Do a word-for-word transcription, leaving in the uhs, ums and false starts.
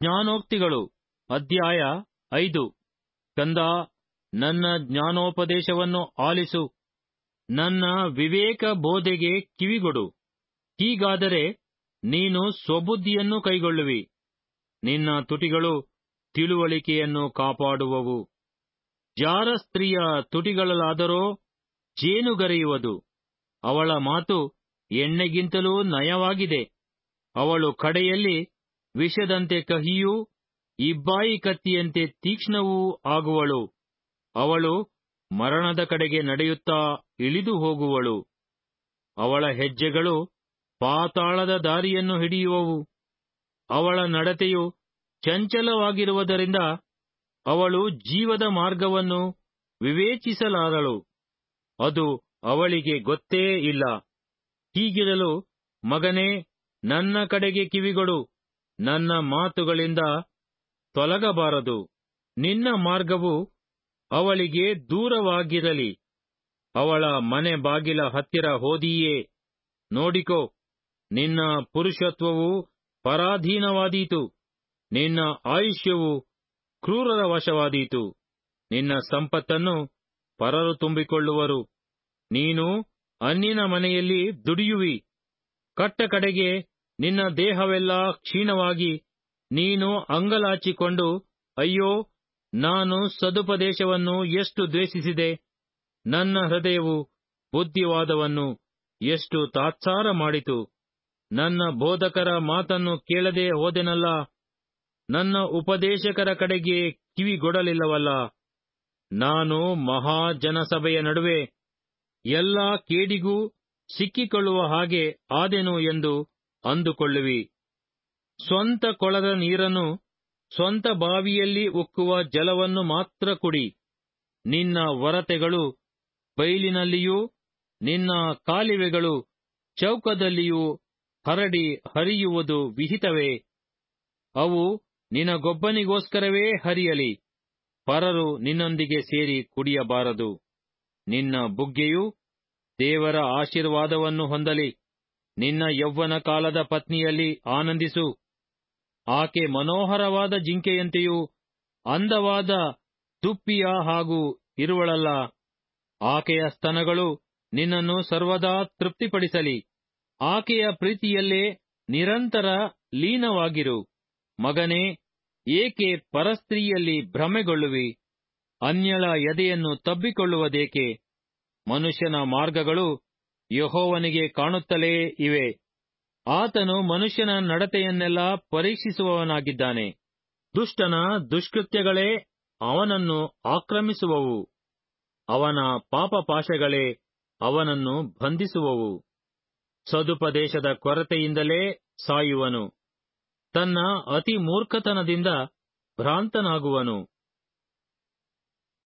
ಜ್ಞಾನೋಕ್ತಿಗಳು ಅಧ್ಯಾಯ ಐದು. ಕಂದ, ನನ್ನ ಜ್ಞಾನೋಪದೇಶವನ್ನು ಆಲಿಸು, ನನ್ನ ವಿವೇಕ ಬೋಧೆಗೆ ಕಿವಿಗೊಡು. ಹೀಗಾದರೆ ನೀನು ಸ್ವಬುದ್ಧಿಯನ್ನು ಕೈಗೊಳ್ಳುವಿ, ನಿನ್ನ ತುಟಿಗಳು ತಿಳುವಳಿಕೆಯನ್ನು ಕಾಪಾಡುವವು. ಜಾರ ಸ್ತ್ರೀಯ ತುಟಿಗಳಲ್ಲಾದರೋ ಜೇನುಗರೆಯುವುದು, ಅವಳ ಮಾತು ಎಣ್ಣೆಗಿಂತಲೂ ನಯವಾಗಿದೆ. ಅವಳು ಕಡೆಯಲ್ಲಿ ವಿಷದಂತೆ ಕಹಿಯೂ ಇಬ್ಬಾಯಿ ಕತ್ತಿಯಂತೆ ತೀಕ್ಷ್ಣವೂ ಆಗುವಳು. ಅವಳು ಮರಣದ ಕಡೆಗೆ ನಡೆಯುತ್ತಾ ಇಳಿದು ಹೋಗುವಳು. ಅವಳ ಹೆಜ್ಜೆಗಳು ಪಾತಾಳದ ದಾರಿಯನ್ನು ಹಿಡಿಯುವವು. ಅವಳ ನಡತೆಯು ಚಂಚಲವಾಗಿರುವುದರಿಂದ ಅವಳು ಜೀವದ ಮಾರ್ಗವನ್ನು ವಿವೇಚಿಸಲಾರಳು. ಅದು ಅವಳಿಗೆ ಗೊತ್ತೇ ಇಲ್ಲ. ಹೀಗಿರಲು ಮಗನೇ, ನನ್ನ ಕಡೆಗೆ ಕಿವಿಗೊಡು, ನನ್ನ ಮಾತುಗಳಿಂದ ತೊಲಗಬಾರದು. ನಿನ್ನ ಮಾರ್ಗವು ಅವಳಿಗೆ ದೂರವಾಗಿರಲಿ. ಅವಳ ಮನೆ ಬಾಗಿಲ ಹತ್ತಿರ ಹೋದೀಯೇ, ನೋಡಿಕೋ, ನಿನ್ನ ಪುರುಷತ್ವವು ಪರಾಧೀನವಾದೀತು, ನಿನ್ನ ಆಯುಷ್ಯವು ಕ್ರೂರರ ವಶವಾದೀತು. ನಿನ್ನ ಸಂಪತ್ತನ್ನು ಪರರು ತುಂಬಿಕೊಳ್ಳುವರು, ನೀನು ಅನ್ಯನ ಮನೆಯಲ್ಲಿ ದುಡಿಯುವಿ. ಕಟ್ಟ ಕಡೆಗೆ ನಿನ್ನ ದೇಹವೆಲ್ಲ ಕ್ಷೀಣವಾಗಿ ನೀನು ಅಂಗಲಾಚಿಕೊಂಡು, ಅಯ್ಯೋ, ನಾನು ಸದುಪದೇಶವನ್ನು ಎಷ್ಟು ದ್ವೇಷಿಸಿದೆ, ನನ್ನ ಹೃದಯವು ಬುದ್ಧಿವಾದವನ್ನು ಎಷ್ಟು ತಾತ್ಸಾರ ಮಾಡಿತು. ನನ್ನ ಬೋಧಕರ ಮಾತನ್ನು ಕೇಳದೆ ಹೋದೆನಲ್ಲ, ನನ್ನ ಉಪದೇಶಕರ ಕಡೆಗೆ ಕಿವಿಗೊಡಲಿಲ್ಲವಲ್ಲ. ನಾನು ಮಹಾಜನಸಭೆಯ ನಡುವೆ ಎಲ್ಲಾ ಕೇಡಿಗೂ ಸಿಕ್ಕಿಕೊಳ್ಳುವ ಹಾಗೆ ಆದೆನು ಎಂದು ಅಂದುಕೊಳ್ಳುವಿ. ಸ್ವಂತ ಕೊಳದ ನೀರನ್ನು, ಸ್ವಂತ ಬಾವಿಯಲ್ಲಿ ಉಕ್ಕುವ ಜಲವನ್ನು ಮಾತ್ರ ಕುಡಿ. ನಿನ್ನ ಒರತೆಗಳು ಬೈಲಿನಲ್ಲಿಯೂ ನಿನ್ನ ಕಾಲುವೆಗಳು ಚೌಕದಲ್ಲಿಯೂ ಹರಡಿ ಹರಿಯುವುದು ವಿಹಿತವೇ? ಅವು ನಿನಗೊಬ್ಬನಿಗೋಸ್ಕರವೇ ಹರಿಯಲಿ, ಪರರು ನಿನ್ನೊಂದಿಗೆ ಸೇರಿ ಕುಡಿಯಬಾರದು. ನಿನ್ನ ಬುಗ್ಗೆಯು ದೇವರ ಆಶೀರ್ವಾದವನ್ನು ಹೊಂದಲಿ. ನಿನ್ನ ಯೌವನ ಕಾಲದ ಪತ್ನಿಯಲ್ಲಿ ಆನಂದಿಸು. ಆಕೆ ಮನೋಹರವಾದ ಜಿಂಕೆಯಂತೆಯೂ ಅಂದವಾದ ತುಪ್ಪಿಯ ಹಾಗೂ ಇರುವಳಲ್ಲ. ಆಕೆಯ ಸ್ತನಗಳು ನಿನ್ನನ್ನು ಸರ್ವದಾ ತೃಪ್ತಿಪಡಿಸಲಿ. ಆಕೆಯ ಪ್ರೀತಿಯಲ್ಲೇ ನಿರಂತರ ಲೀನವಾಗಿರು. ಮಗನೇ, ಏಕೆ ಪರಸ್ತ್ರೀಯಲ್ಲಿ ಭ್ರಮೆಗೊಳ್ಳುವಿ? ಅನ್ಯಳ ಎದೆಯನ್ನು ತಬ್ಬಿಕೊಳ್ಳುವುದೇಕೆ? ಮನುಷ್ಯನ ಮಾರ್ಗಗಳು ಯೆಹೋವನಿಗೆ ಕಾಣುತ್ತಲೇ ಇವೆ. ಆತನು ಮನುಷ್ಯನ ನಡತೆಯನ್ನೆಲ್ಲ ಪರೀಕ್ಷಿಸುವವನಾಗಿದ್ದಾನೆ. ದುಷ್ಟನ ದುಷ್ಕೃತ್ಯಗಳೇ ಅವನನ್ನು ಆಕ್ರಮಿಸುವವು, ಅವನ ಪಾಪಪಾಶಗಳೇ ಅವನನ್ನು ಬಂಧಿಸುವವು. ಸದುಪದೇಶದ ಕೊರತೆಯಿಂದಲೇ ಸಾಯುವನು, ತನ್ನ ಅತಿ ಮೂರ್ಖತನದಿಂದ ಭ್ರಾಂತನಾಗುವನು.